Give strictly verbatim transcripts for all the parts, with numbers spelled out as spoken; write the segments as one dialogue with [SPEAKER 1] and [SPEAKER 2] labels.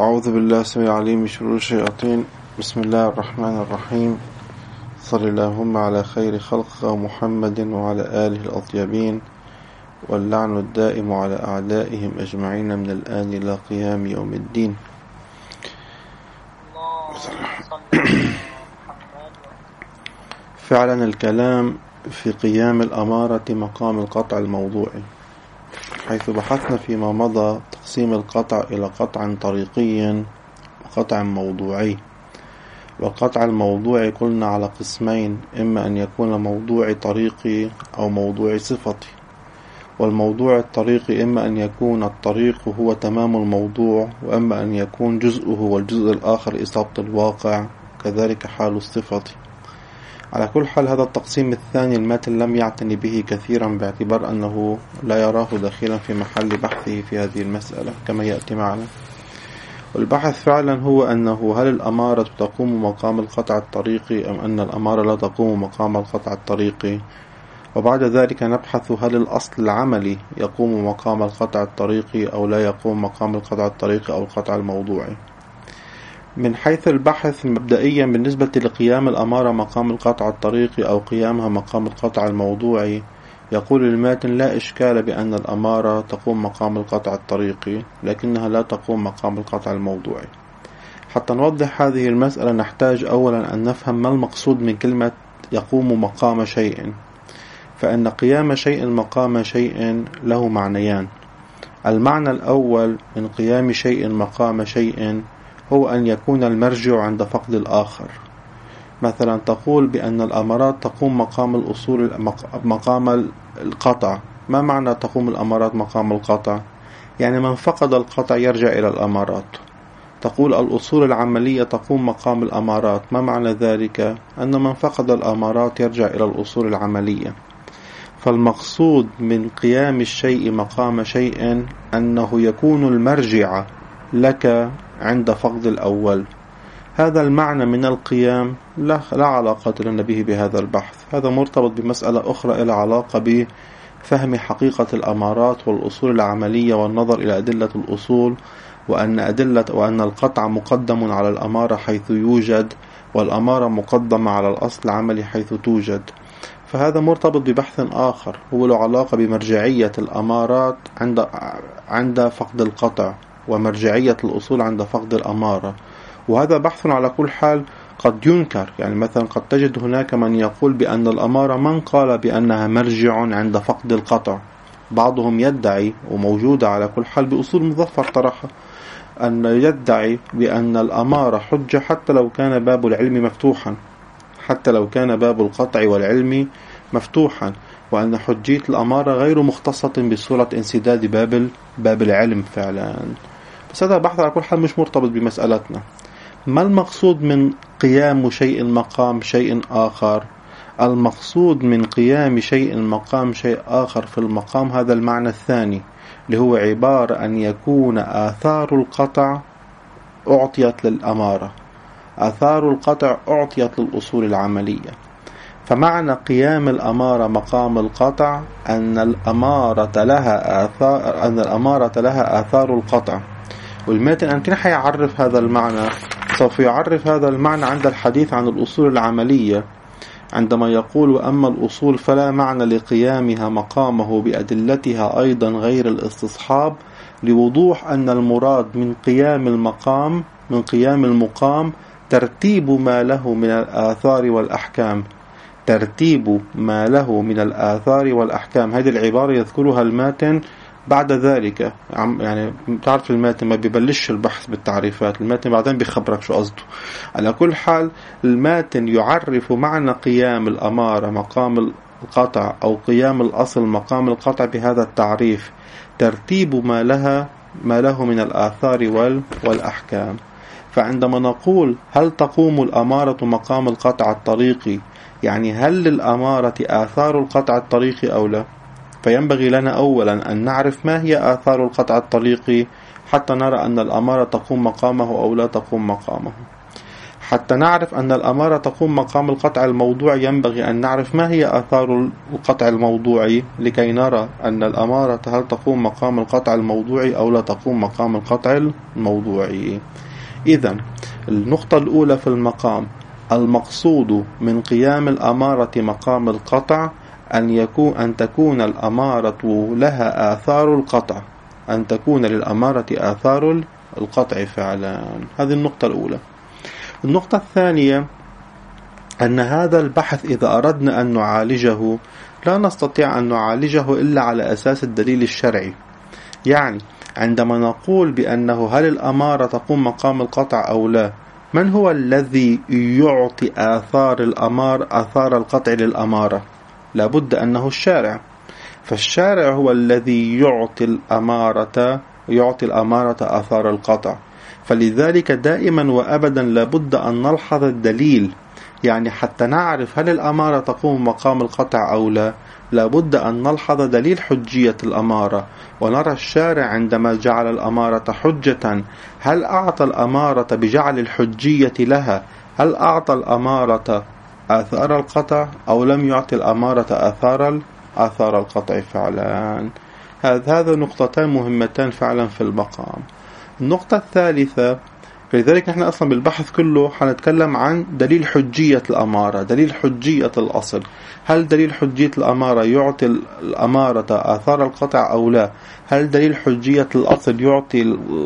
[SPEAKER 1] أعوذ بالله السميع العليم من شرور الشياطين. بسم الله الرحمن الرحيم. صلى اللهم على خير خلقه محمد وعلى آله الأطيبين، واللعن الدائم على أعدائهم أجمعين من الآن إلى قيام يوم الدين. فعلا الكلام في قيام الأمارة مقام القطع الموضوعي، حيث بحثنا فيما مضى تقسيم القطع إلى قطع طريقي وقطع موضوعي. والقطع الموضوعي قلنا على قسمين، إما أن يكون موضوع طريقي أو موضوع صفتي. والموضوع الطريقي إما أن يكون الطريق هو تمام الموضوع، وإما أن يكون جزءه والجزء الآخر إصابة الواقع، كذلك حال الصفتي. على كل حال هذا التقسيم الثاني الماتن لم يعتني به كثيرا، باعتبار أنه لا يراه داخلا في محل بحثه في هذه المسألة كما يأتي معنا. والبحث فعلا هو أنه هل الأمارة تقوم مقام القطع الطريقي أم أن الأمارة لا تقوم مقام القطع الطريقي. وبعد ذلك نبحث هل الأصل العملي يقوم مقام القطع الطريقي أو لا يقوم مقام القطع الطريقي أو القطع الموضوعي. من حيث البحث مبدئيا بالنسبة لقيام الأمارة مقام القطع الطريقي أو قيامها مقام القطع الموضوعي، يقول الماتن لا إشكال بأن الأمارة تقوم مقام القطع الطريقي، لكنها لا تقوم مقام القطع الموضوعي. حتى نوضح هذه المسألة نحتاج أولا أن نفهم ما المقصود من كلمة يقوم مقام شيء. فإن قيام شيء مقام شيء له معنيان. المعنى الأول من قيام شيء مقام شيء هو أن يكون المرجع عند فقد الآخر. مثلا تقول بأن الأمارات تقوم مقام الأصول مقام القطع. ما معنى تقوم الأمارات مقام القطع؟ يعني من فقد القطع يرجع إلى الأمارات. تقول الأصول العملية تقوم مقام الأمارات. ما معنى ذلك؟ أن من فقد الأمارات يرجع إلى الأصول العملية. فالمقصود من قيام الشيء مقام شيء أنه يكون المرجع لك عند فقد الأول. هذا المعنى من القيام لا, لا علاقة لنا به بهذا البحث. هذا مرتبط بمسألة أخرى إلى علاقة بفهم حقيقة الأمارات والأصول العملية والنظر إلى أدلة الأصول، وأن أدلة وأن القطع مقدم على الأمارة حيث يوجد، والأمارة مقدمة على الأصل العملي حيث توجد. فهذا مرتبط ببحث آخر هو له علاقة بمرجعية الأمارات عند عند فقد القطع، ومرجعية الأصول عند فقد الأمارة. وهذا بحث على كل حال قد ينكر. يعني مثلا قد تجد هناك من يقول بأن الأمارة من قال بأنها مرجع عند فقد القطع. بعضهم يدعي، وموجودة على كل حال بأصول مظفر طرحها، أن يدعي بأن الأمارة حجة حتى لو كان باب العلم مفتوحا، حتى لو كان باب القطع والعلم مفتوحا، وأن حجية الأمارة غير مختصة بصورة انسداد باب باب العلم فعلا. بس هذا بحث على كل حال مش مرتبط بمسألتنا. ما المقصود من قيام شيء مقام شيء آخر؟ المقصود من قيام شيء مقام شيء آخر في المقام هذا المعنى الثاني، اللي هو عبارة أن يكون آثار القطع أعطيت للأمارة، آثار القطع أعطيت للأصول العملية. فمعنى قيام الأمارة مقام القطع أن الأمارة لها آثار أن الأمارة لها آثار القطع. والماتن أمكن حيعرف هذا المعنى، سوف يعرف هذا المعنى عند الحديث عن الأصول العملية، عندما يقول وأما الأصول فلا معنى لقيامها مقامه بأدلتها أيضا غير الاستصحاب، لوضوح أن المراد من قيام المقام من قيام المقام ترتيب ما له من الآثار والأحكام. ترتيب ما له من الآثار والأحكام. هذه العبارة يذكرها الماتن بعد ذلك. يعني تعرف الماتن ما بيبلش البحث بالتعريفات، الماتن بعدين بيخبرك شو قصده. على كل حال الماتن يعرف معنى قيام الأمارة مقام القطع أو قيام الأصل مقام القطع بهذا التعريف: ترتيب ما لها ما له من الآثار والأحكام. فعندما نقول هل تقوم الأمارة مقام القطع الطريقي، يعني هل للأمارة آثار القطع الطريقي أو لا؟ فينبغي لنا أولا أن نعرف ما هي آثار القطع الطريقي حتى نرى أن الأمارة تقوم مقامه أو لا تقوم مقامه. حتى نعرف أن الأمارة تقوم مقام القطع الموضوعي ينبغي أن نعرف ما هي آثار القطع الموضوعي لكي نرى أن الأمارة هل تقوم مقام القطع الموضوعي أو لا تقوم مقام القطع الموضوعي. إذن النقطة الأولى في المقام: المقصود من قيام الأمارة مقام القطع أن يكون أن تكون الأمارة لها آثار القطع، أن تكون للأمارة آثار القطع فعلا. هذه النقطة الأولى. النقطة الثانية أن هذا البحث إذا أردنا أن نعالجه لا نستطيع أن نعالجه إلا على أساس الدليل الشرعي. يعني عندما نقول بأنه هل الأمارة تقوم مقام القطع أو لا، من هو الذي يعطي آثار الأمار آثار القطع للأمارة؟ لابد أنه الشارع. فالشارع هو الذي يعطي الأمارة يعطي الأمارة آثار القطع. فلذلك دائما وأبدا لابد أن نلحظ الدليل، يعني حتى نعرف هل الأمارة تقوم مقام القطع أو لا لابد أن نلحظ دليل حجية الأمارة، ونرى الشارع عندما جعل الأمارة حجة هل أعطى الأمارة بجعل الحجية لها هل أعطى الأمارة آثار القطع أو لم يعطي الأمارة آثار آثار القطع فعلا. هذا نقطتان مهمتان فعلا في المقام. النقطة الثالثة، لذلك نحن أصلا بالبحث كله حنتكلم عن دليل حجية الأمارة، دليل حجية الأصل. هل دليل حجية الأمارة يعطي الأمارة آثار القطع أو لا؟ هل دليل حجية الأصل يعطي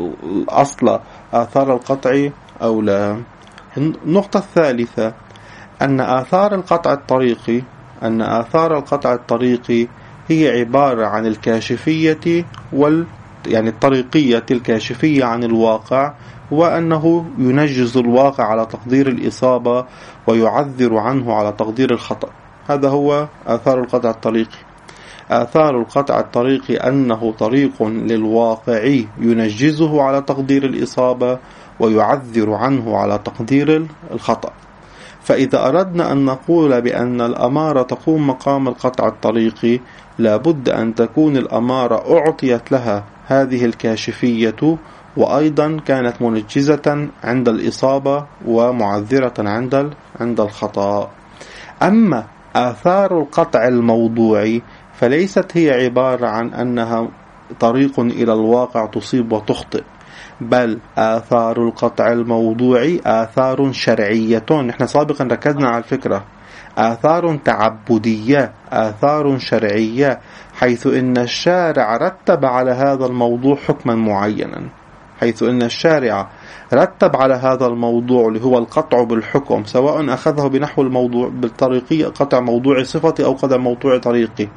[SPEAKER 1] الأصل آثار القطع أو لا؟ النقطة الثالثة أن آثار القطع الطريقي أن آثار القطع الطريقي هي عبارة عن الكاشفية وال يعني الطريقية الكاشفية عن الواقع، وأنه ينجز الواقع على تقدير الإصابة ويعذر عنه على تقدير الخطأ. هذا هو آثار القطع الطريقي. آثار القطع الطريقي أنه طريق للواقع ينجزه على تقدير الإصابة ويعذر عنه على تقدير الخطأ. فإذا أردنا أن نقول بأن الأمارة تقوم مقام القطع الطريقي لابد أن تكون الأمارة أعطيت لها هذه الكاشفية، وأيضا كانت منجزة عند الإصابة ومعذرة عند عند الخطأ. أما آثار القطع الموضوعي فليست هي عبارة عن أنها طريق إلى الواقع تصيب وتخطئ، بل آثار القطع الموضوعي آثار شرعية. نحن سابقا ركزنا على الفكرة آثار تعبدية، آثار شرعية، حيث إن الشارع رتب على هذا الموضوع حكما معينا، حيث إن الشارع رتب على هذا الموضوع اللي هو القطع بالحكم، سواء أخذه بنحو الموضوع بالطريقية قطع موضوعي صفتي أو قطع موضوعي طريقي،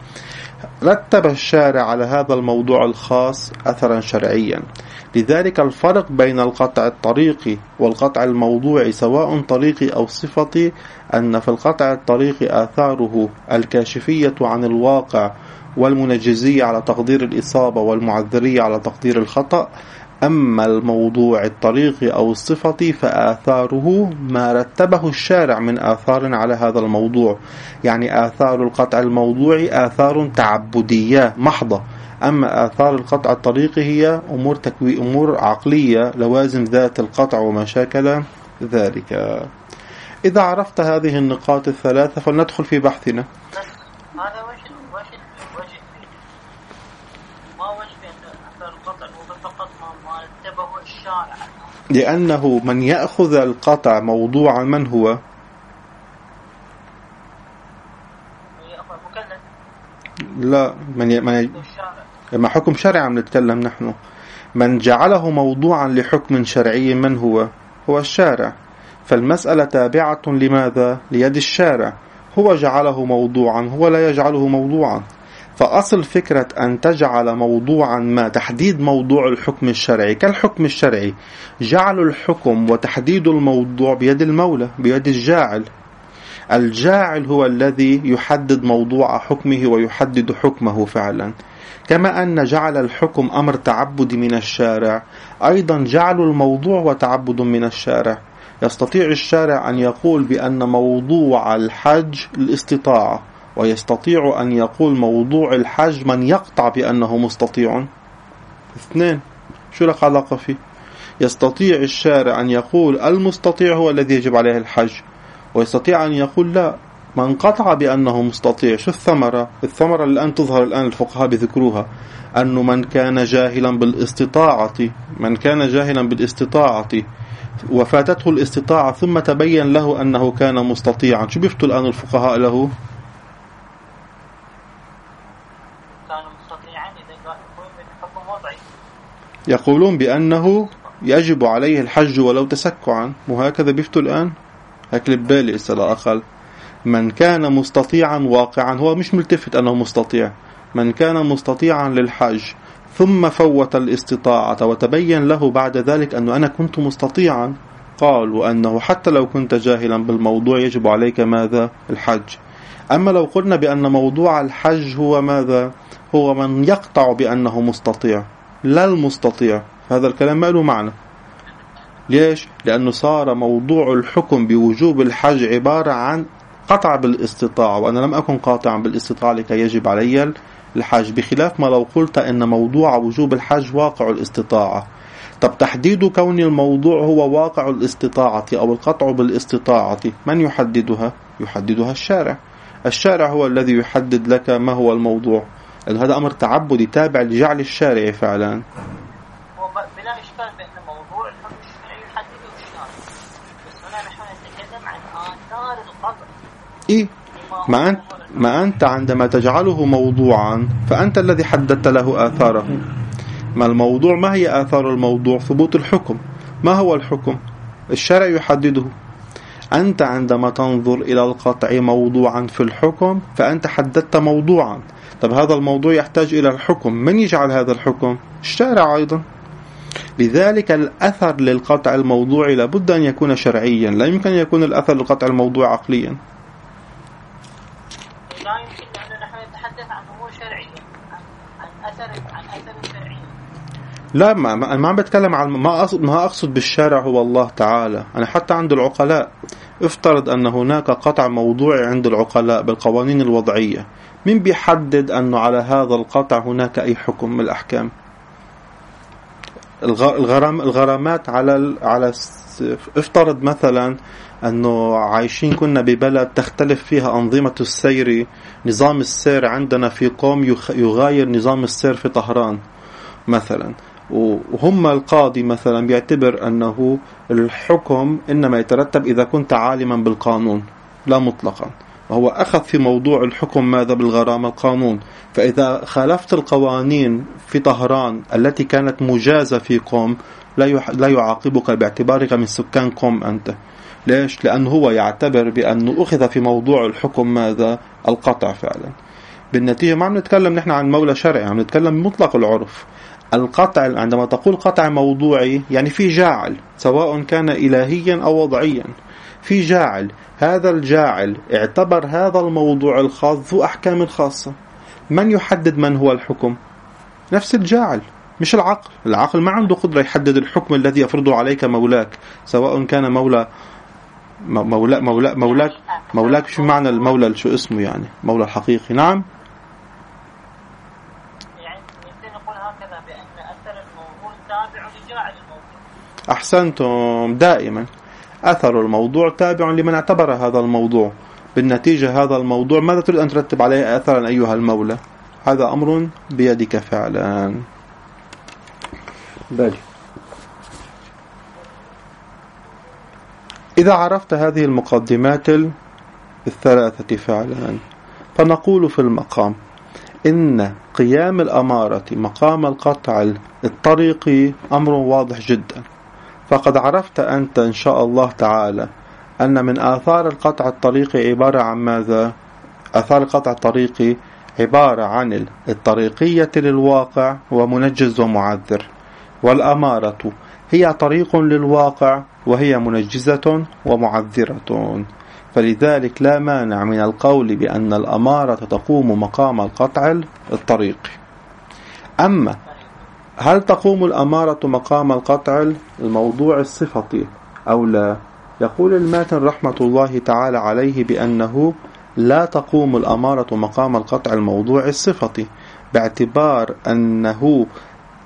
[SPEAKER 1] رتب الشارع على هذا الموضوع الخاص أثرا شرعيا. لذلك الفرق بين القطع الطريقي والقطع الموضوعي سواء طريقي أو صفتي أن في القطع الطريقي آثاره الكاشفية عن الواقع والمنجزية على تقدير الإصابة والمعذرية على تقدير الخطأ. أما الموضوع الطريقي أو الصفتي فآثاره ما رتبه الشارع من آثار على هذا الموضوع، يعني آثار القطع الموضوعي آثار تعبدية محضة، أما آثار القطع الطريقي هي أمور تكوي أمور عقلية لوازم ذات القطع وما شاكل ذلك. إذا عرفت هذه النقاط الثلاثة فلندخل في بحثنا.
[SPEAKER 2] هذا وجه وجه وجه ما وجه بأن آثار القطع هو فقط ما رتبه الشارع،
[SPEAKER 1] لأنه من يأخذ القطع موضوعا من هو؟ لا، من من ما حكم شرعي عم نتكلم نحن. من جعله موضوعا لحكم شرعي من هو؟ هو الشارع. فالمسألة تابعة لماذا؟ ليد الشارع، هو جعله موضوعا، هو لا يجعله موضوعا. فأصل فكرة أن تجعل موضوعا ما تحديد موضوع الحكم الشرعي كالحكم الشرعي، جعل الحكم وتحديد الموضوع بيد المولى، بيد الجاعل. الجاعل هو الذي يحدد موضوع حكمه ويحدد حكمه فعلا. كما أن جعل الحكم أمر تعبد من الشارع، أيضا جعل الموضوع وتعبد من الشارع. يستطيع الشارع أن يقول بأن موضوع الحج الاستطاعة، ويستطيع أن يقول موضوع الحج من يقطع بأنه مستطيع. اثنين، شو لك علاقة فيه؟ يستطيع الشارع أن يقول المستطيع هو الذي يجب عليه الحج، ويستطيع أن يقول لا، من قطع بأنه مستطيع. شو الثمرة؟ الثمرة اللي الآن تظهر الآن الفقهاء بذكروها، أنه من كان جاهلا بالاستطاعة من كان جاهلا بالاستطاعة وفاتته الاستطاعة ثم تبين له أنه كان مستطيعا، شو بيفتوا الآن الفقهاء له؟ يقولون بأنه يجب عليه الحج ولو تسكعا، وهكذا بيفتوا الآن. هكذا بالي إسلا أقل من كان مستطيعا واقعا، هو مش ملتفت أنه مستطيع، من كان مستطيعا للحج ثم فوت الاستطاعة وتبين له بعد ذلك أنه أنا كنت مستطيعا، قالوا أنه حتى لو كنت جاهلا بالموضوع يجب عليك ماذا؟ الحج. أما لو قلنا بأن موضوع الحج هو ماذا؟ هو من يقطع بأنه مستطيع لا المستطيع، هذا الكلام ما له معنى. ليش؟ لأنه صار موضوع الحكم بوجوب الحج عبارة عن قطع بالاستطاعة، وأنا لم أكن قاطعا بالاستطاعة لكي يجب علي الحج، بخلاف ما لو قلت أن موضوع وجوب الحج واقع الاستطاعة. طب تحديد كون الموضوع هو واقع الاستطاعة أو القطع بالاستطاعة من يحددها؟ يحددها الشارع. الشارع هو الذي يحدد لك ما هو الموضوع، لأن هذا أمر تعبدي تابع لجعل الشارع فعلا.
[SPEAKER 2] بلا إشكال بأن موضوع الحكم الشرعي يحدده الشارع، بس هنا نحن نتكلم عن آثار القطع.
[SPEAKER 1] إيه؟ ما أنت ما أنت عندما تجعله موضوعا فأنت الذي حددت له آثاره. ما الموضوع؟ ما هي آثار الموضوع؟ ثبوت الحكم. ما هو الحكم؟ الشارع يحدده. أنت عندما تنظر إلى القطع موضوعا في الحكم فأنت حددت موضوعا. طب هذا الموضوع يحتاج إلى الحكم، من يجعل هذا الحكم؟ الشارع أيضا. لذلك الأثر للقطع الموضوعي لابد أن يكون شرعيا، لا يمكن أن يكون الأثر للقطع الموضوع عقليا.
[SPEAKER 2] لا يمكن أن نحن نتحدث عنه هو شرعيا، عن أثر عن أثر شرعي.
[SPEAKER 1] لا، ما ما عم بتكلم عن ما أقصد ما أقصد بالشارع هو الله تعالى. أنا حتى عند العقلاء افترض أن هناك قطع موضوعي عند العقلاء بالقوانين الوضعية، من بيحدد أنه على هذا القطع هناك أي حكم من الأحكام؟ الغرام الغرامات على على افترض مثلا أنه عايشين كنا ببلد تختلف فيها أنظمة السير، نظام السير عندنا في قوم يغاير نظام السير في طهران مثلا، وهم القاضي مثلا بيعتبر أنه الحكم إنما يترتب إذا كنت عالما بالقانون لا مطلقا، وهو أخذ في موضوع الحكم ماذا؟ بالغرامة القانون. فإذا خالفت القوانين في طهران التي كانت مجازة في قوم لا يعاقبك باعتبارك من سكان قوم أنت. ليش؟ لأنه هو يعتبر بأنه أخذ في موضوع الحكم ماذا؟ القطع فعلا. بالنتيجة ما عم نتكلم نحن عن مولى شرعي، عم نتكلم مطلق العرف. القطع عندما تقول قطع موضوعي يعني في جاعل، سواء كان إلهيا أو وضعيا، في جاعل. هذا الجاعل اعتبر هذا الموضوع الخاص ذو أحكام خاصة. من يحدد من هو الحكم؟ نفس الجاعل، مش العقل. العقل ما عنده قدرة يحدد الحكم الذي يفرضه عليك مولاك، سواء كان مولى مولا مولا مولاك مولاك شو معنى المولى؟ شو اسمه يعني؟ مولى الحقيقي. نعم،
[SPEAKER 2] يعني يمكن نقول هكذا بأن أثر الموضوع تابع لجاعل الموضوع.
[SPEAKER 1] أحسنتم. دائما أثر الموضوع تابع لمن اعتبر هذا الموضوع. بالنتيجة هذا الموضوع ماذا تريد أن ترتب عليه أثرا أيها المولى؟ هذا أمر بيدك فعلا. بالي. إذا عرفت هذه المقدمات الثلاثة فعلا فنقول في المقام إن قيام الأمارة مقام القطع الطريقي أمر واضح جدا. فقد عرفت أنت إن شاء الله تعالى أن من آثار القطع الطريقي عبارة عن ماذا؟ آثار القطع الطريقي عبارة عن الطريقية للواقع ومنجز ومعذر، والأمارة هي طريق للواقع وهي منجزة ومعذرة. فلذلك لا مانع من القول بأن الأمارة تقوم مقام القطع الطريقي. أما هل تقوم الأمارة مقام القطع الموضوع الصفتي أو لا؟ يقول الماتن رحمة الله تعالى عليه بأنه لا تقوم الأمارة مقام القطع الموضوع الصفتي، باعتبار أنه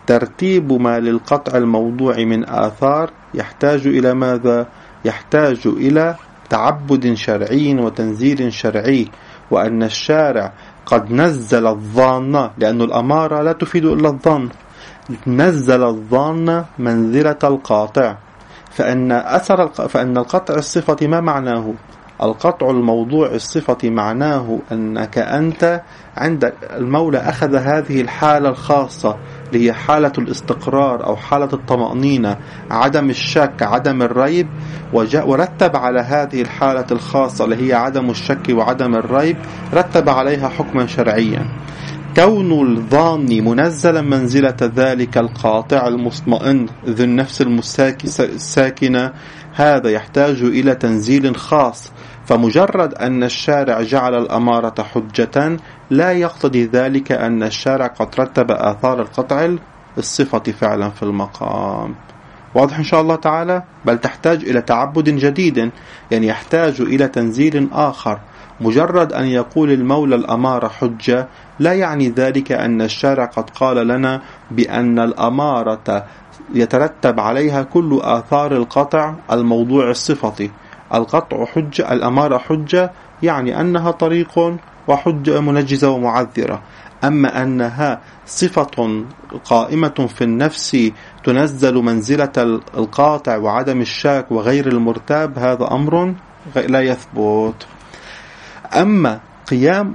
[SPEAKER 1] ترتيب ما للقطع الموضوع من آثار يحتاج إلى ماذا؟ يحتاج إلى تعبد شرعي وتنزيل شرعي، وأن الشارع قد نزل الظان، لأن الأمارة لا تفيد إلا الظن، نزل الظان منزلة القاطع. فإن أثر فإن القطع الصفة ما معناه؟ القطع الموضوع الصفة معناه أنك أنت عند المولى أخذ هذه الحالة الخاصة اللي هي حالة الاستقرار أو حالة الطمأنينة، عدم الشك، عدم الريب، وجاء ورتب على هذه الحالة الخاصة اللي هي عدم الشك وعدم الريب، رتب عليها حكما شرعيا. كون الظان منزلا منزلة ذلك القاطع المطمئن ذو النفس الساكنة، هذا يحتاج إلى تنزيل خاص. فمجرد أن الشارع جعل الأمارة حجة لا يقتضي ذلك أن الشارع قد رتب آثار القطع الصفة فعلا في المقام. واضح إن شاء الله تعالى؟ بل تحتاج إلى تعبد جديد، يعني يحتاج إلى تنزيل آخر. مجرد أن يقول المولى الأمارة حجة لا يعني ذلك أن الشارع قد قال لنا بأن الأمارة يترتب عليها كل آثار القطع الموضوع الصفة. القطع حجة، الأمارة حجة، يعني أنها طريق وحجة منجزة ومعذرة. أما أنها صفة قائمة في النفس تنزل منزلة القاطع وعدم الشاك وغير المرتاب، هذا أمر لا يثبت. أما قيام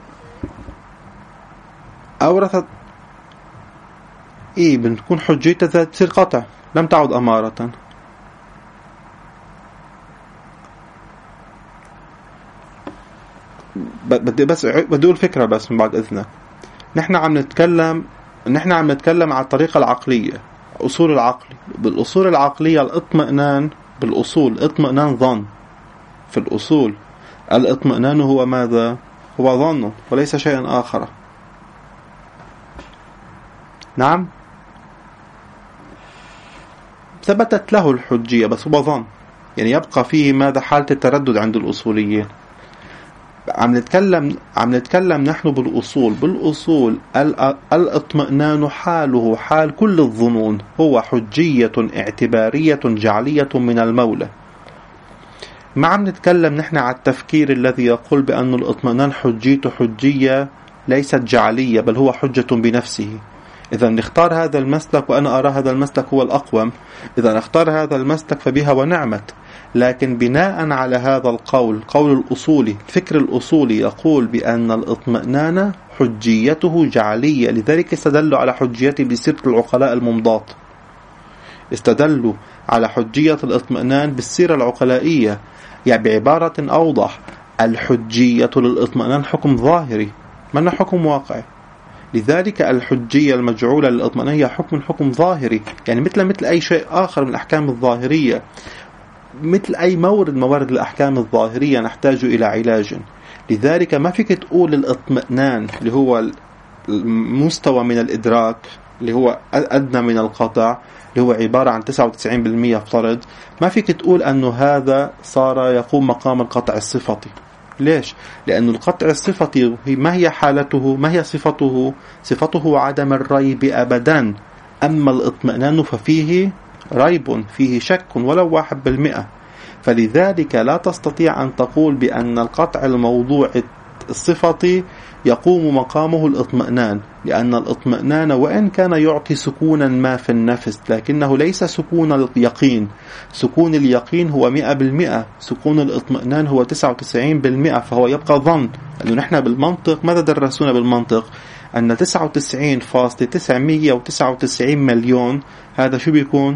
[SPEAKER 1] أورثت إيه بنكون حجية ذات تصير قطع، لم تعد أمارة. بدي بس بدي أقول فكرة بس من بعد إذنك. نحن عم نتكلم نحن عم نتكلم على الطريقة العقلية، أصول العقل. بالأصول العقلية الاطمئنان، بالأصول اطمئنان ظن. في الأصول الاطمئنان هو ماذا؟ هو ظن وليس شيئا آخر. نعم، ثبتت له الحجية بس هو ظن، يعني يبقى فيه ماذا؟ حالة التردد عند الأصوليين. عم نتكلم عم نتكلم نحن بالأصول. بالأصول الاطمئنان حاله حال كل الظنون، هو حجية اعتبارية جعلية من المولى. ما عم نتكلم نحن على التفكير الذي يقول بأن الاطمئنان حجيته حجية ليست جعلية بل هو حجة بنفسه. إذا نختار هذا المسلك، وأنا أرى هذا المسلك هو الأقوم، إذا نختار هذا المسلك فبها ونعمت. لكن بناء على هذا القول، قول الأصولي، فكر الأصولي يقول بأن الاطمئنان حجيته جعلية، لذلك استدلوا على حجيته بسيرة العقلاء الممضاة، استدلوا على حجية الاطمئنان بالسيرة العقلائية. يعني بعبارة أوضح، الحجية للاطمئنان حكم ظاهري من حكم واقعي، لذلك الحجية المجعولة للاطمئنان هي حكم حكم ظاهري، يعني مثل مثل أي شيء آخر من الأحكام الظاهرية، مثل أي مورد موارد الأحكام الظاهرية نحتاج إلى علاج. لذلك ما فيك تقول الاطمئنان اللي هو المستوى من الإدراك اللي هو أدنى من القطع اللي هو عبارة عن تسعة وتسعين بالمئة افترض، ما فيك تقول أنه هذا صار يقوم مقام القطع الصفتي. ليش؟ لأن القطع الصفتي ما هي حالته؟ ما هي صفته؟ صفته عدم الريب أبدا. أما الاطمئنان ففيه ريب، فيه شك ولو واحد بالمئة. فلذلك لا تستطيع أن تقول بأن القطع الموضوع الصفتي يقوم مقامه الاطمئنان، لأن الاطمئنان وإن كان يعطي سكونا ما في النفس لكنه ليس سكون اليقين. سكون اليقين هو مئة بالمئة، سكون الاطمئنان هو تسعة وتسعين بالمئة، فهو يبقى ظن. لأنه نحن بالمنطق ماذا درسونا بالمنطق؟ أن تسعة وتسعين فاصلة تسعمئة وتسعة وتسعين مليون هذا شو بيكون؟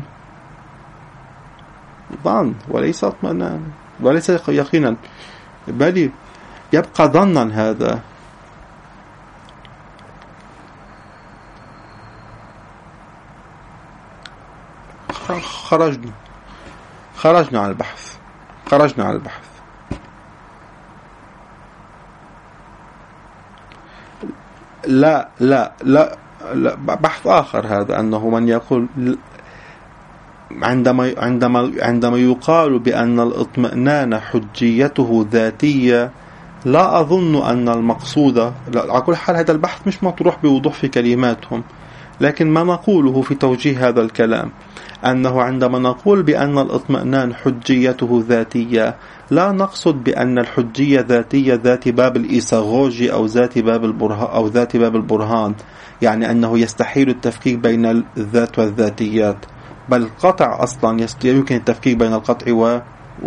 [SPEAKER 1] ظن وليس اطمئنان وليس يقينا، بل يبقى ظنا. هذا خرجنا خرجنا على البحث خرجنا على البحث لا لا لا, لا بحث آخر هذا، أنه من يقول عندما عندما عندما يقال بأن الاطمئنان حجيته ذاتية، لا أظن أن المقصود، على كل حال هذا البحث مش مطروح بوضوح في كلماتهم، لكن ما نقوله في توجيه هذا الكلام أنه عندما نقول بأن الاطمئنان حجيته ذاتية، لا نقصد بأن الحجية ذاتية ذات باب الإيساغوجي أو ذات باب البرهان أو ذات باب البرهان، يعني أنه يستحيل التفكيك بين الذات والذاتيات، بل القطع أصلا يمكن التفكيك بين القطع و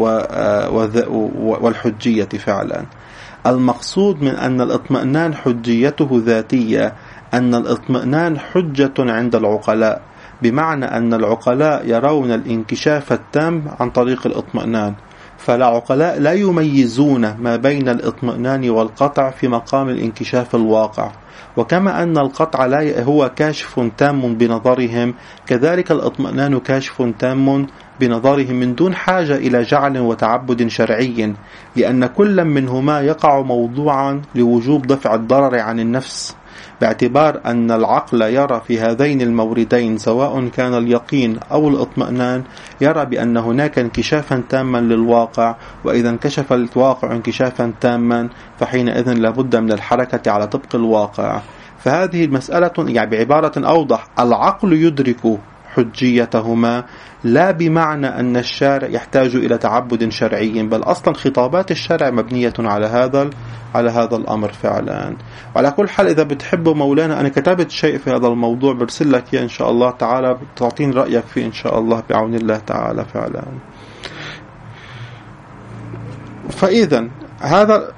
[SPEAKER 1] والحجية فعلا. المقصود من أن الاطمئنان حجيته ذاتية أن الاطمئنان حجة عند العقلاء، بمعنى أن العقلاء يرون الانكشاف التام عن طريق الاطمئنان، فالعقلاء لا يميزون ما بين الاطمئنان والقطع في مقام الانكشاف الواقع. وكما أن القطع لا هو كاشف تام بنظرهم، كذلك الاطمئنان كاشف تام بنظرهم من دون حاجة إلى جعل وتعبد شرعي، لأن كل منهما يقع موضوعا لوجوب دفع الضرر عن النفس، باعتبار أن العقل يرى في هذين الموردين سواء كان اليقين أو الاطمئنان يرى بأن هناك انكشافا تاما للواقع، وإذا انكشف الواقع انكشافا تاما فحينئذ لابد من الحركة على طبق الواقع. فهذه المسألة يعني بعبارة أوضح، العقل يدرك حجيتهما، لا بمعنى أن الشارع يحتاج إلى تعبد شرعي، بل أصلا خطابات الشارع مبنية على هذا على هذا الأمر فعلا. وعلى كل حال إذا بتحبوا مولانا أنا كتبت شيء في هذا الموضوع برسل لك إن شاء الله تعالى، تعطين رأيك فيه إن شاء الله بعون الله تعالى فعلا. فإذا هذا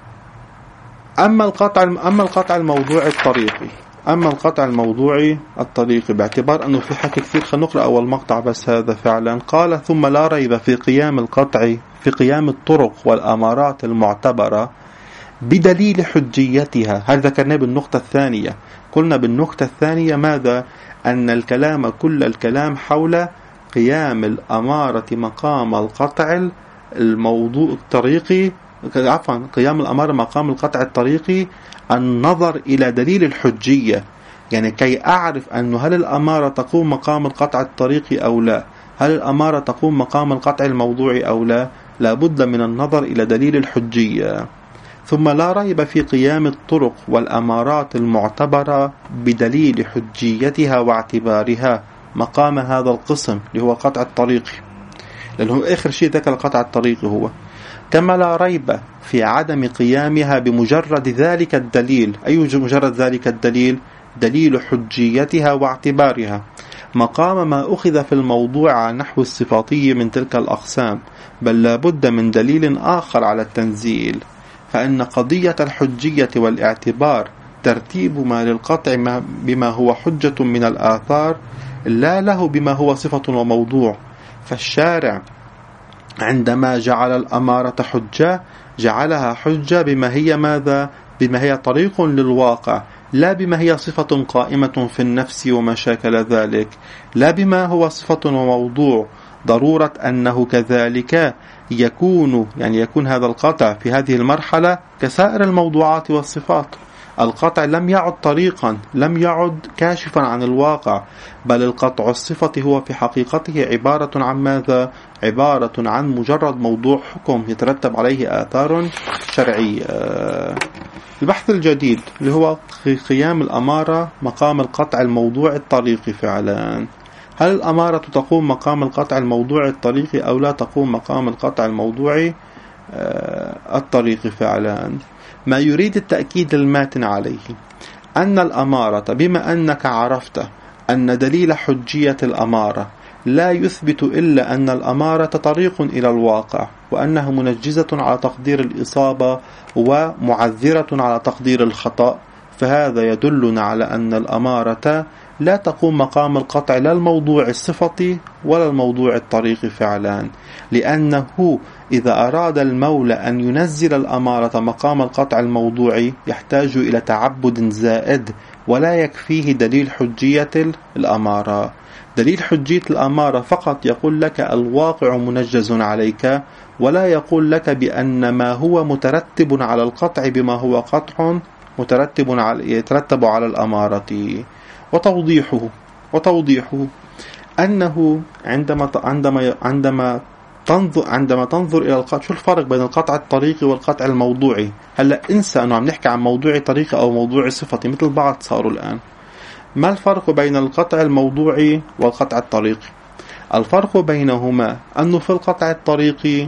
[SPEAKER 1] أما القطع أما القطع الموضوعي الطريقي أما القطع الموضوعي الطريقي باعتبار أنه في حكي كثير، خلينا نقرأ أول مقطع بس هذا فعلا. قال: ثم لا ريب في قيام القطع في قيام الطرق والأمارات المعتبرة بدليل حجيتها. هذا ذكرناه بالنقطة الثانية. قلنا بالنقطة الثانية ماذا؟ أن الكلام كل الكلام حول قيام الأمارة مقام القطع الموضوع الطريقي، عفوا قيام الأمارة مقام القطع الطريقي، النظر إلى دليل الحجية، يعني كي أعرف أنه هل الأمارة تقوم مقام القطع الطريقي أو لا، هل الأمارة تقوم مقام القطع الموضوعي أو لا، لابد من النظر إلى دليل الحجية. ثم لا ريب في قيام الطرق والأمارات المعتبرة بدليل حجيتها واعتبارها مقام هذا القسم اللي هو قطع الطريقي، لأنه آخر شيء ذكر القطع الطريقي هو. كما لا ريب في عدم قيامها بمجرد ذلك الدليل. أي مجرد ذلك الدليل؟ دليل حجيتها واعتبارها مقام ما أخذ في الموضوع على نحو الصفاتي من تلك الأقسام، بل لا بد من دليل آخر على التنزيل. فإن قضية الحجية والاعتبار ترتيب ما للقطع بما هو حجة من الآثار، لا له بما هو صفة وموضوع. فالشارع عندما جعل الأمارة حجة جعلها حجة بما هي ماذا؟ بما هي طريق للواقع، لا بما هي صفة قائمة في النفس وما شاكل ذلك، لا بما هو صفة وموضوع. ضرورة أنه كذلك يكون يعني يكون هذا القطع في هذه المرحلة كسائر الموضوعات والصفات. القطع لم يعد طريقا، لم يعد كاشفا عن الواقع، بل القطع الصفة هو في حقيقته عبارة عن ماذا؟ عبارة عن مجرد موضوع حكم يترتب عليه آثار شرعية. البحث الجديد اللي هو قيام الأمارة مقام القطع الموضوع الطريقي فعلا. هل الأمارة تقوم مقام القطع الموضوع الطريقي أو لا تقوم مقام القطع الموضوعي الطريقي فعلا؟ ما يريد التأكيد الماتن عليه أن الأمارة، بما أنك عرفت أن دليل حجية الأمارة لا يثبت إلا أن الأمارة طريق إلى الواقع، وأنها منجزة على تقدير الإصابة ومعذرة على تقدير الخطأ، فهذا يدلنا على أن الأمارة لا تقوم مقام القطع لا الموضوع الصفة ولا الموضوع الطريقي فعلا، لأنه إذا أراد المولى أن ينزل الأمارة مقام القطع الموضوعي يحتاج إلى تعبد زائد، ولا يكفيه دليل حجية الأمارة. دليل حجية الأمارة فقط يقول لك الواقع منجز عليك، ولا يقول لك بأن ما هو مترتب على القطع بما هو قطع مترتب على يترتب على الأمارة. وتوضيحه وتوضيحه أنه عندما عندما عندما تنظر عندما تنظر إلى القطع، شو الفرق بين القطع الطريقي والقطع الموضوعي؟ هلا انسى أنه عم نحكي عن موضوعي طريقي أو موضوعي صفتي، مثل بعض صاروا الآن. ما الفرق بين القطع الموضوعي والقطع الطريقي؟ الفرق بينهما أنه في القطع الطريقي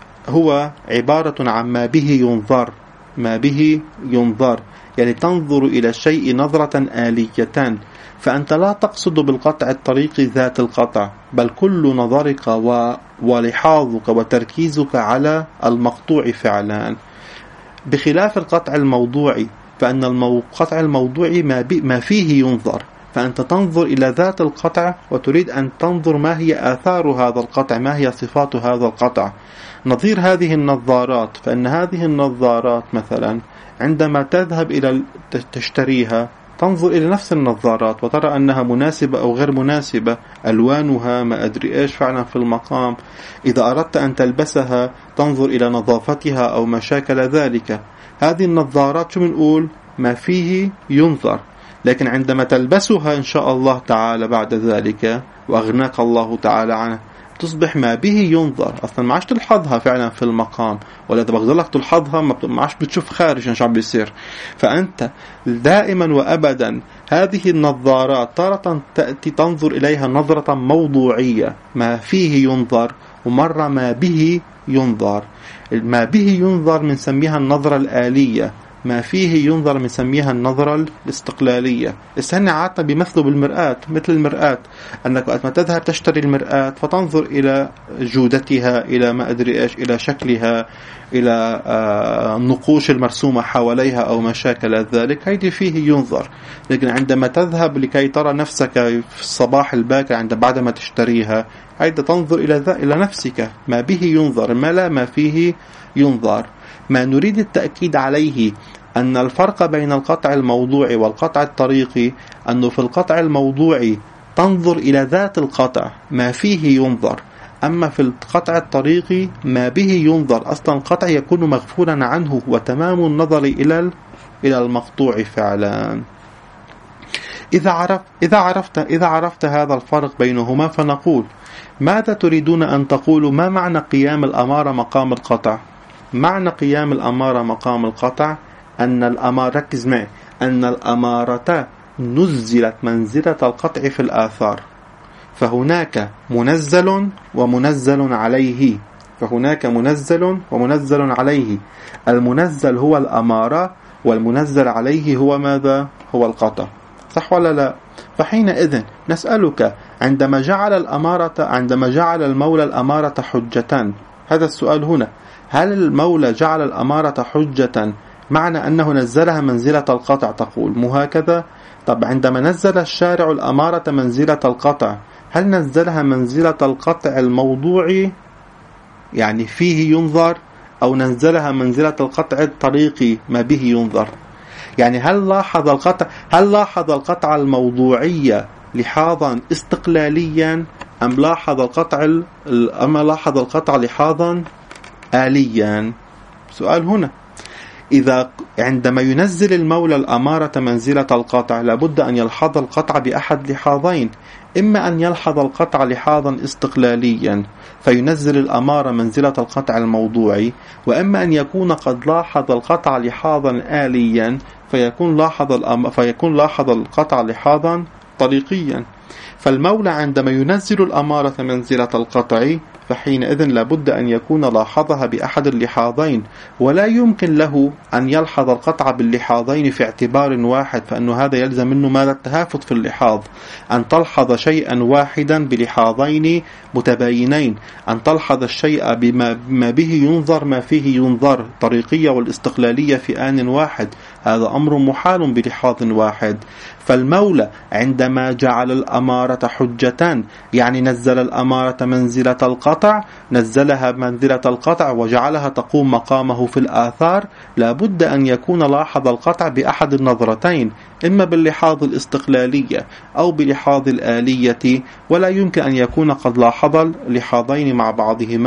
[SPEAKER 1] هو عبارة عن ما به ينظر، ما به ينظر يعني تنظر إلى الشيء نظرة آلية، فأنت لا تقصد بالقطع الطريقي ذات القطع، بل كل نظرك و... ولحاظك وتركيزك على المقطوع فعلا، بخلاف القطع الموضوعي، فأن القطع الموضوعي ما, ب... ما فيه ينظر، فأنت تنظر إلى ذات القطع وتريد أن تنظر ما هي آثار هذا القطع، ما هي صفات هذا القطع. نظير هذه النظارات، فإن هذه النظارات مثلا عندما تذهب إلى تشتريها تنظر إلى نفس النظارات وترى أنها مناسبة أو غير مناسبة، ألوانها ما أدري إيش فعلا في المقام. إذا أردت أن تلبسها تنظر إلى نظافتها أو ما شاكل ذلك. هذه النظارات شو بنقول؟ ما فيه ينظر. لكن عندما تلبسها إن شاء الله تعالى بعد ذلك وأغناك الله تعالى عنه تصبح ما به ينظر، أصلا ما عادش تلحظها فعلا في المقام، ولا إذا بغضلك تلحظها ما عادش بتشوف خارج شو عم بيصير. فأنت دائما وأبدا هذه النظارات تارة تأتي تنظر إليها نظرة موضوعية ما فيه ينظر، ومرة ما به ينظر. ما به ينظر بنسميها النظرة الآلية، ما فيه ينظر بنسميها النظرة الاستقلالية. السنة عادة بيمثلوا بالمرآة، مثل المرآة، أنك وقت ما تذهب تشتري المرآة فتنظر إلى جودتها، إلى ما أدري إيش، إلى شكلها، إلى النقوش المرسومة حواليها أو ما شاكل ذلك، هيدي فيه ينظر. لكن عندما تذهب لكي ترى نفسك في الصباح الباكر عند بعد ما تشتريها، هيدا تنظر إلى ذا إلى نفسك، ما به ينظر، ما لا ما فيه ينظر. ما نريد التأكيد عليه أن الفرق بين القطع الموضوعي والقطع الطريقي أنه في القطع الموضوعي تنظر إلى ذات القطع ما فيه ينظر، أما في القطع الطريقي ما به ينظر، أصلا القطع يكون مغفولا عنه وتمام النظر إلى إلى المقطوع فعلا. إذا عرف إذا عرفت إذا عرفت هذا الفرق بينهما فنقول ماذا تريدون أن تقولوا؟ ما معنى قيام الأمارة مقام القطع؟ معنى قيام الأمارة مقام القطع أن الأمارة، ركز معي، أن الأمارة نزلت منزلة القطع في الآثار، فهناك منزل ومنزل عليه، فهناك منزل ومنزل عليه. المنزل هو الأمارة والمنزل عليه هو ماذا؟ هو القطع، صح ولا لا؟ فحينئذ نسألك عندما جعل الأمارة عندما جعل المولى الأمارة حجة، هذا السؤال هنا، هل المولى جعل الأمارة حجة معنى أنه نزلها منزلة القطع؟ تقول مو هكذا؟ طب عندما نزل الشارع الأمارة منزلة القطع، هل نزلها منزلة القطع الموضوعي يعني فيه ينظر، أو نزلها منزلة القطع الطريقي ما به ينظر؟ يعني هل لاحظ القطع هل لاحظ القطع الموضوعية لحاظا استقلاليا، أم لاحظ القطع أم لاحظ القطع لحاظا آليا؟ سؤال هنا. إذا عندما ينزل المولى الأمارة منزلة القطع لابد أن يلحظ القطع بأحد لحاظين، إما أن يلحظ القطع لحاظا استقلاليا فينزل الأمارة منزلة القطع الموضوعي، وإما أن يكون قد لاحظ القطع لحاظا آليا فيكون لاحظ الأم... فيكون لاحظ القطع لحاظا طريقيا. فالمولى عندما ينزل الأمارة منزلة القطع فحينئذ لابد أن يكون لاحظها بأحد اللحاظين، ولا يمكن له أن يلحظ القطع باللحاظين في اعتبار واحد، فإنه هذا يلزم منه ماذا؟ التهافت في اللحاظ، أن تلحظ شيئا واحدا بلحاظين متباينين، أن تلحظ الشيء بما به ينظر ما فيه ينظر، طريقية والاستقلالية في آن واحد، هذا أمر محال بلحاظ واحد. فالمولى عندما جعل الأمارة حجة يعني نزل الأمارة منزلة القطع، نزلها منزلة القطع وجعلها تقوم مقامه في الآثار، لابد أن يكون لاحظ القطع بأحد النظرتين، إما باللحاظ الاستقلالية أو بلحاظ الآلية، ولا يمكن أن يكون قد لاحظ اللحاظين مع بعضهما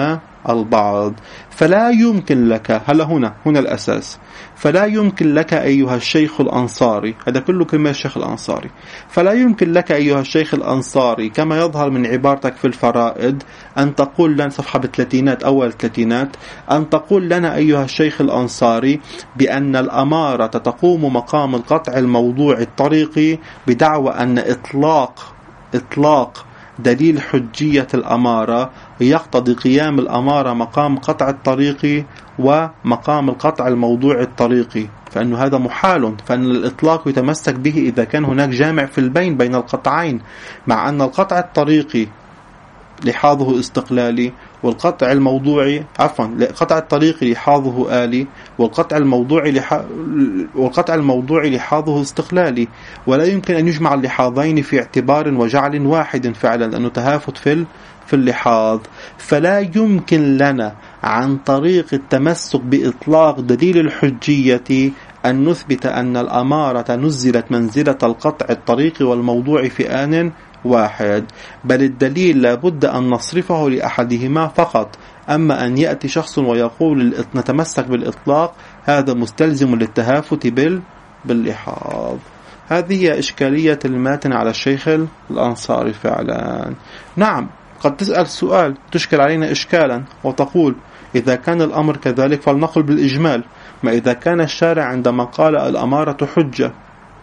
[SPEAKER 1] البعض. فلا يمكن لك، هلا هنا هنا الأساس، فلا يمكن لك أيها الشيخ الأنصاري، هذا كله كلمة الشيخ الأنصاري، فلا يمكن لك أيها الشيخ الأنصاري كما يظهر من عبارتك في الفرائد أن تقول لنا، صفحة بالثلاثينات أول الثلاثينات، أن تقول لنا أيها الشيخ الأنصاري بأن الأمارة تقوم مقام القطع الموضوعي الطريقي بدعوى أن إطلاق إطلاق دليل حجية الأمارة يقتضي قيام الأمارة مقام قطع الطريقي ومقام القطع الموضوعي الطريقي، فإنه هذا محال، فإن الإطلاق يتمسك به إذا كان هناك جامع في البين بين القطعين، مع أن القطع الطريقي لحاظه استقلالي والقطع الموضوعي عفوا القطع الطريقي لحاظه آلي والقطع الموضوعي لح... والقطع الموضوعي لحاظه استقلالي، ولا يمكن أن يجمع اللحاظين في اعتبار وجعل واحد فعلا، لأنه تهافت في ال... في اللحاظ. فلا يمكن لنا عن طريق التمسك بإطلاق دليل الحجية أن نثبت أن الأمارة نزلت منزلة القطع الطريقي والموضوع في آن واحد، بل الدليل لابد أن نصرفه لأحدهما فقط. أما أن يأتي شخص ويقول نتمسك بالإطلاق، هذا مستلزم للتهافت بال باللحاظ. هذه هي إشكالية الماتن على الشيخ الأنصاري فعلا. نعم، قد تسأل سؤال تشكل علينا إشكالا وتقول إذا كان الأمر كذلك فلنقل بالإجمال، ما إذا كان الشارع عندما قال الأمارة حجة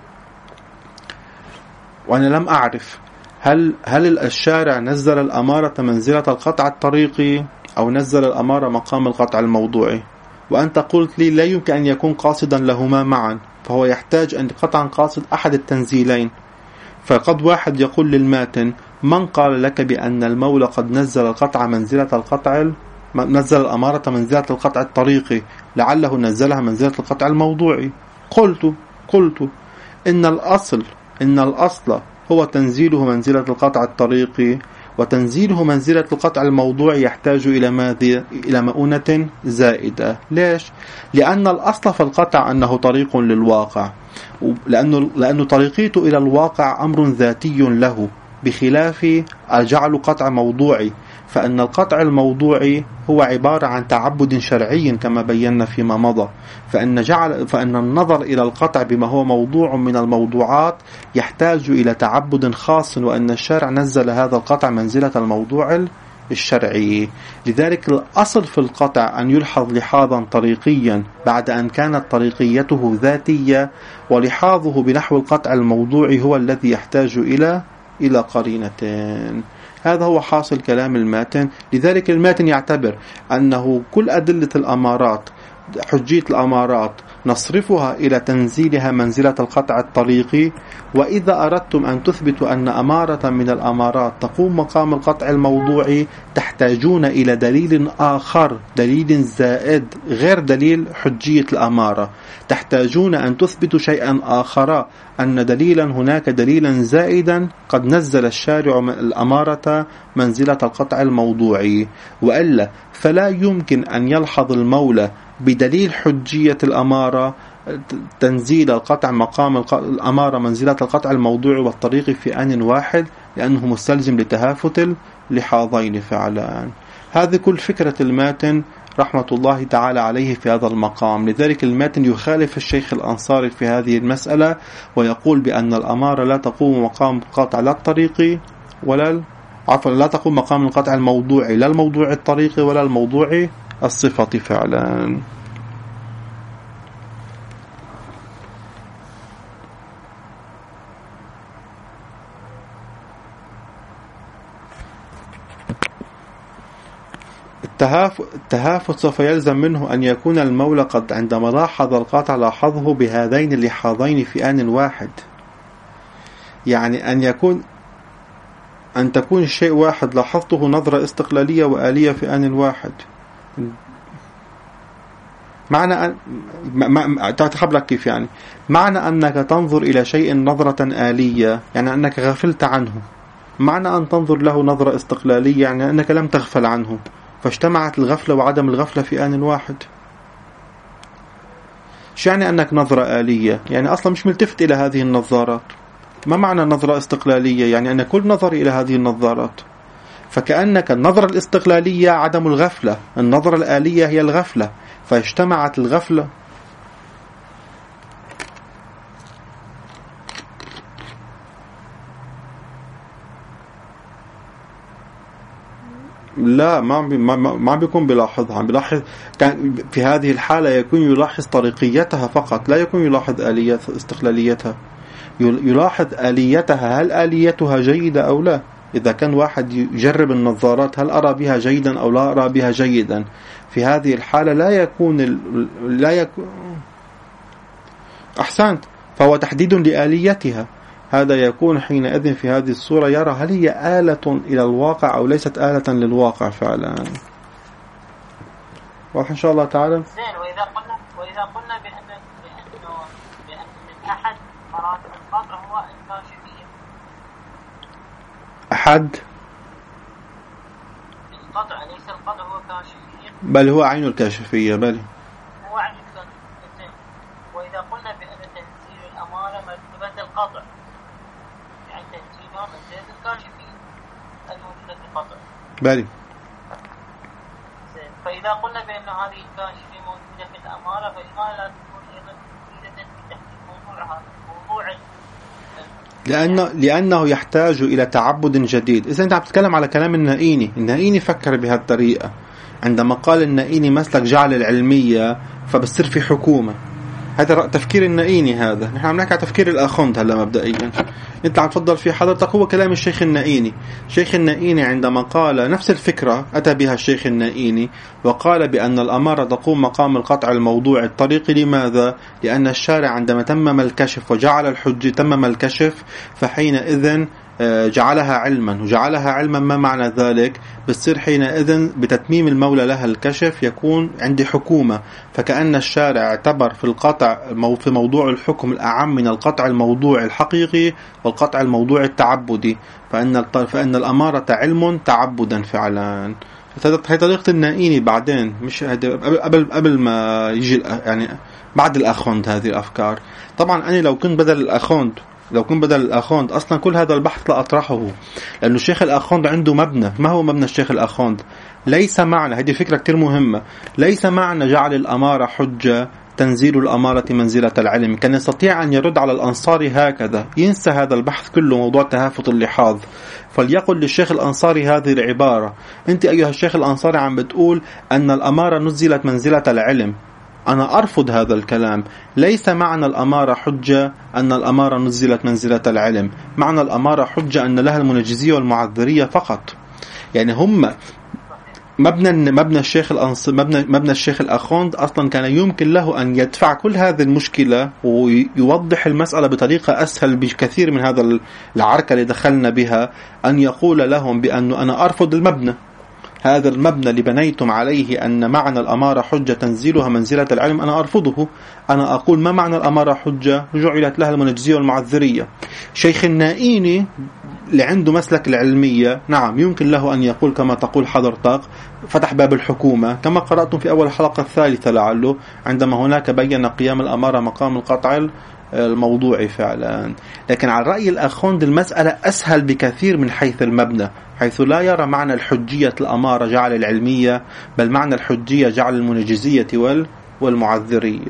[SPEAKER 1] وأنا لم أعرف هل هل الشارع نزل الأمارة منزلة القطع الطريقي أو نزل الأمارة مقام القطع الموضوعي، وأنت قلت لي لا يمكن أن يكون قاصدا لهما معا، فهو يحتاج أن قطعا قاصد أحد التنزيلين. فقد واحد يقول للماتن من قال لك بأن المولى قد نزل القطع منزلة القطع نزل الأمارة منزلة القطع الطريقي، لعله نزلها منزلة القطع الموضوعي. قلت قلت إن الأصل إن الأصل هو تنزيله منزلة القطع الطريقي، وتنزيله منزلة القطع الموضوعي يحتاج إلى ماذا؟ إلى مؤونة زائدة. ليش؟ لأن الأصل في القطع أنه طريق للواقع، لأنه لأنه طريقيته إلى الواقع أمر ذاتي له، بخلاف جعل قطع موضوعي، فإن القطع الموضوعي هو عبارة عن تعبد شرعي كما بينا فيما مضى، فإن جعل فإن النظر إلى القطع بما هو موضوع من الموضوعات يحتاج إلى تعبد خاص، وأن الشارع نزل هذا القطع منزلة الموضوع الشرعي. لذلك الأصل في القطع أن يلحظ لحاظا طريقيا بعد أن كانت طريقيته ذاتية، ولحاظه بنحو القطع الموضوعي هو الذي يحتاج إلى إلى قرينتين. هذا هو حاصل كلام الماتن. لذلك الماتن يعتبر أنه كل أدلة الأمارات حجية الأمارات نصرفها إلى تنزيلها منزلة القطع الطريقي، وإذا أردتم أن تثبتوا أن أمارة من الأمارات تقوم مقام القطع الموضوعي تحتاجون إلى دليل آخر، دليل زائد غير دليل حجية الأمارة، تحتاجون أن تثبتوا شيئا آخر، أن دليلا هناك دليلا زائدا قد نزل الشارع الأمارة منزلة القطع الموضوعي، وإلا فلا يمكن أن يلحظ المولى بدليل حجية الأمارة تنزيل القطع مقام الأمارة منزلة القطع الموضوعي والطريق في آن واحد، لأنه مستلزم لتهافت اللحاظين فعلا. هذه كل فكرة الماتن رحمة الله تعالى عليه في هذا المقام. لذلك الماتن يخالف الشيخ الأنصاري في هذه المسألة، ويقول بأن الأمارة لا تقوم مقام القطع لا الطريقي ولا عفوا لا تقوم مقام القطع الموضوعي لا الموضوع الطريقي ولا الموضوع الصفة فعلا. التهافت سوف يلزم منه أن يكون المولى قد عندما لاحظ القطع لاحظه بهذين اللحاظين في آن واحد، يعني أن يكون أن تكون الشيء واحد لاحظته نظرة استقلالية وآلية في آن واحد. معنى أن ما تخبرك كيف يعني معنى أنك تنظر إلى شيء نظرة آلية يعني أنك غفلت عنه، معنى أن تنظر له نظرة استقلالية يعني أنك لم تغفل عنه، فاجتمعت الغفلة وعدم الغفلة في آن واحد. شو يعني أنك نظرة آلية؟ يعني أصلا مش ملتفت إلى هذه النظارات. ما معنى نظرة استقلالية؟ يعني أن كل نظري إلى هذه النظارات، فكأنك النظرة الاستقلالية عدم الغفلة، النظرة الآلية هي الغفلة، فاجتمعت الغفلة. لا ما ما ما بيكون بيلاحظها، عم بيلاحظ كان في هذه الحالة يكون يلاحظ طريقيتها فقط، لا يكون يلاحظ آلية استقلاليتها، يلاحظ آليتها، هل آليتها جيدة أو لا. إذا كان واحد يجرب النظارات هل أرى بها جيدا أو لا أرى بها جيدا، في هذه الحالة لا يكون لا يكون أحسنت، فهو تحديد لآليتها. هذا يكون حينئذ في هذه الصورة يرى هل هي آلة إلى الواقع أو ليست آلة للواقع فعلا. واضح إن شاء الله تعالى.
[SPEAKER 2] زين. وإذا قلنا وإذا قلنا بأن بأنه بأن أحد مراتب القطع هو الكاشفية.
[SPEAKER 1] أحد
[SPEAKER 2] القطع ليس القطع هو كاشفية،
[SPEAKER 1] بل هو عين الكاشفية، بل
[SPEAKER 2] هو عين الكاشفية. وإذا قلنا بأن تنزيل الأمارة مرتبة القطع، يعني تنزيلها منزلة الكاشفية الموجودة في القطع،
[SPEAKER 1] بل
[SPEAKER 2] فإذا قلنا بأن هذه الكاشفية موجودة في الأمارة، فلماذا لا تكون أيضا موجودة في تحديد موضوعها موضوع
[SPEAKER 1] لأنه لأنه يحتاج إلى تعبد جديد. إذا أنت عم تتكلم على كلام النائيني، النائيني فكر بهذه الطريقة عندما قال النائيني مسلك جعل العلمية فبصير في حكومة. هذا تفكير النائيني، هذا نحن عم نحكي على تفكير الأخوند هلا مبدئيا. أنت عم تفضل في حضرتك هو كلام الشيخ النائيني. الشيخ النائيني عندما قال نفس الفكرة أتى بها الشيخ النائيني وقال بأن الأمارة تقوم مقام القطع الموضوعي الطريقي. لماذا؟ لأن الشارع عندما تمم الكشف وجعل الحجة تمم الكشف فحينئذ جعلها علما، وجعلها علما ما معنى ذلك؟ بتصير حينئذ بتتميم المولى لها الكشف يكون عندي حكومة. فكأن الشارع اعتبر في القطع في موضوع الحكم الأعم من القطع الموضوع الحقيقي والقطع الموضوع التعبدي، فإن فإن الأمارة علم تعبدا فعلا. هي طريقة النائيني بعدين، مش قبل قبل ما يجي يعني بعد الأخوند هذه الأفكار. طبعا أنا لو كنت بدل الأخوند لو كنت بدل الأخوند أصلا كل هذا البحث لا أطرحه، لأنه الشيخ الأخوند عنده مبنى. ما هو مبنى الشيخ الأخوند؟ ليس معنى، هذه فكرة كتير مهمة، ليس معنى جعل الأمارة حجة تنزيل الأمارة منزلة العلم. كان يستطيع أن يرد على الأنصاري هكذا، ينسى هذا البحث كله موضوع تهافت اللحاظ، فليقل للشيخ الأنصاري هذه العبارة: أنت أيها الشيخ الأنصاري عم بتقول أن الأمارة نزلت منزلة العلم، أنا أرفض هذا الكلام. ليس معنى الأمارة حجة أن الأمارة نزلت منزلة العلم، معنى الأمارة حجة أن لها المنجزية والمعذرية فقط. يعني هم مبنى مبنى الشيخ الأنص مبنى مبنى الشيخ الأخوند أصلا كان يمكن له أن يدفع كل هذه المشكلة ويوضح المسألة بطريقة أسهل بكثير من هذا العركة اللي دخلنا بها، أن يقول لهم بأنه أنا أرفض المبنى، هذا المبنى اللي بنيتم عليه أن معنى الأمارة حجة تنزيلها منزلة العلم، أنا أرفضه. أنا أقول ما معنى الأمارة حجة؟ جعلت لها المنجزية والمعذرية. شيخ النائيني اللي عنده مسلك العلمية نعم يمكن له أن يقول كما تقول حضرتك، فتح باب الحكومة كما قرأتم في أول الحلقة الثالثة لعله، عندما هناك بيّن قيام الأمارة مقام القطع الموضوعي فعلا. لكن على رأي الأخوند المسألة أسهل بكثير من حيث المبنى، حيث لا يرى معنى الحجية الأمارة جعل العلمية، بل معنى الحجية جعل المنجزية والمعذرية.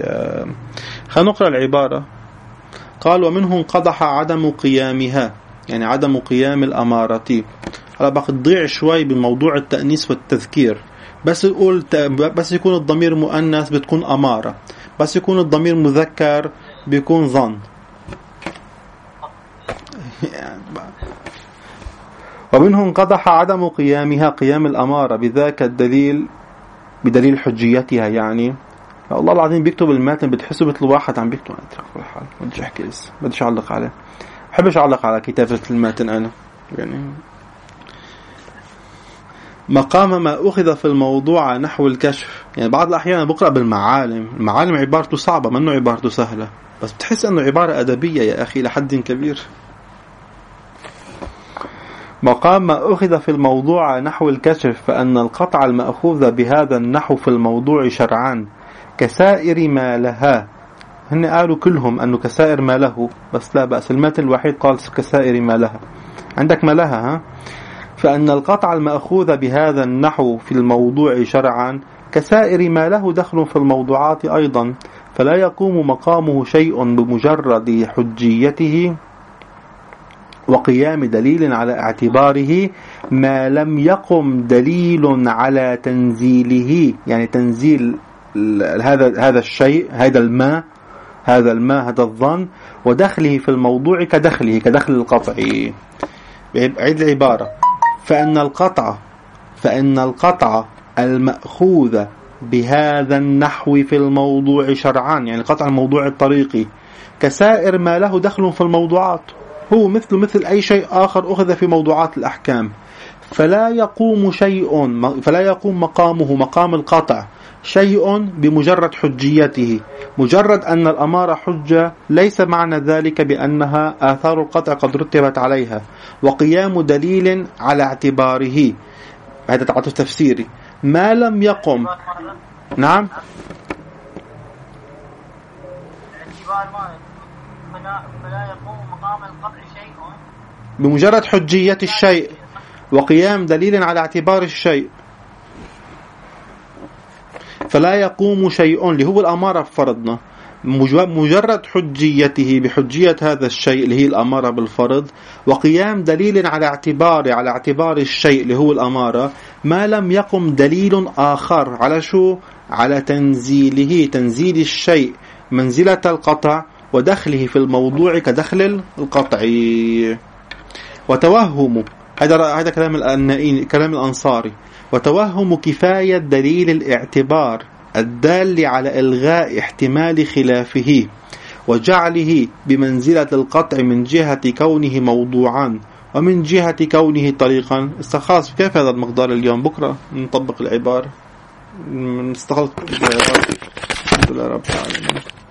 [SPEAKER 1] خلينا نقرأ العبارة. قال: ومنهم قدح عدم قيامها، يعني عدم قيام الأمارة. هلا بقى تضيع شوي بموضوع التأنيس والتذكير، بس يقول بس يكون الضمير مؤنث بتكون أمارة، بس يكون الضمير مذكر بيكون ظن. ومنهم قدح عدم قيامها، قيام الأمارة بذاك الدليل بدليل حجيتها. يعني الله العظيم بيكتب الماتن بتحسه مثل واحد عم بيكتب. اترك في الحال، بديش احكي لسه، بديش اعلق عليه، بحبش اعلق على كتابة الماتن انا. يعني مقام ما أخذ في الموضوع نحو الكشف، يعني بعض الأحيان بقرأ بالمعالم، المعالم عبارته صعبة منه عبارته سهلة، بس بتحس أنه عبارة أدبية يا أخي لحد كبير. مقام ما أخذ في الموضوع نحو الكشف، فأن القطع المأخوذ بهذا النحو في الموضوع شرعان كسائر ما لها. هن قالوا كلهم أنه كسائر ما له، بس لا بأس، الماتن الوحيد قال كسائر ما لها. عندك ما لها ها؟ فأن القطع المأخوذ بهذا النحو في الموضوع شرعا كسائر ما له دخل في الموضوعات أيضا، فلا يقوم مقامه شيء بمجرد حجيته وقيام دليل على اعتباره ما لم يقم دليل على تنزيله، يعني تنزيل هذا هذا الشيء، هذا الماء هذا الماء هذا الظن، ودخله في الموضوع كدخله كدخل القطع. عيد العبارة: فإن القطع فإن القطع المأخوذ بهذا النحو في الموضوع شرعا، يعني القطع الموضوع الطريقي، كسائر ما له دخل في الموضوعات، هو مثل مثل أي شيء آخر أخذ في موضوعات الأحكام، فلا يقوم شيء فلا يقوم مقامه مقام القطع شيء بمجرد حجيته. مجرد أن الأمارة حجة ليس معنى ذلك بأنها آثار القطع قد رتبت عليها، وقيام دليل على اعتباره، هذا تعاطف تفسيري، ما لم يقم. نعم،
[SPEAKER 2] فلا يقوم مقام القطع شيء
[SPEAKER 1] بمجرد حجية الشيء وقيام دليل على اعتبار الشيء. فلا يقوم شيء اللي هو الأمارة فرضنا، مجرد حجيته بحجية هذا الشيء اللي هي الأمارة بالفرض، وقيام دليل على اعتبار على اعتبار الشيء اللي هو الأمارة، ما لم يقم دليل آخر على شو؟ على تنزيله، تنزيل الشيء منزلة القطع ودخله في الموضوع كدخل القطع. وتوهم، هذا هذا كلام الأنائين، كلام الأنصاري، وتوهم كفاية دليل الاعتبار الدال على إلغاء احتمال خلافه وجعله بمنزلة القطع من جهة كونه موضوعا ومن جهة كونه طريقا. استخلص كيف هذا المقدار اليوم؟ بكرة نطبق العبارة، نستخلص العبارة. الحمد لله رب العالمين.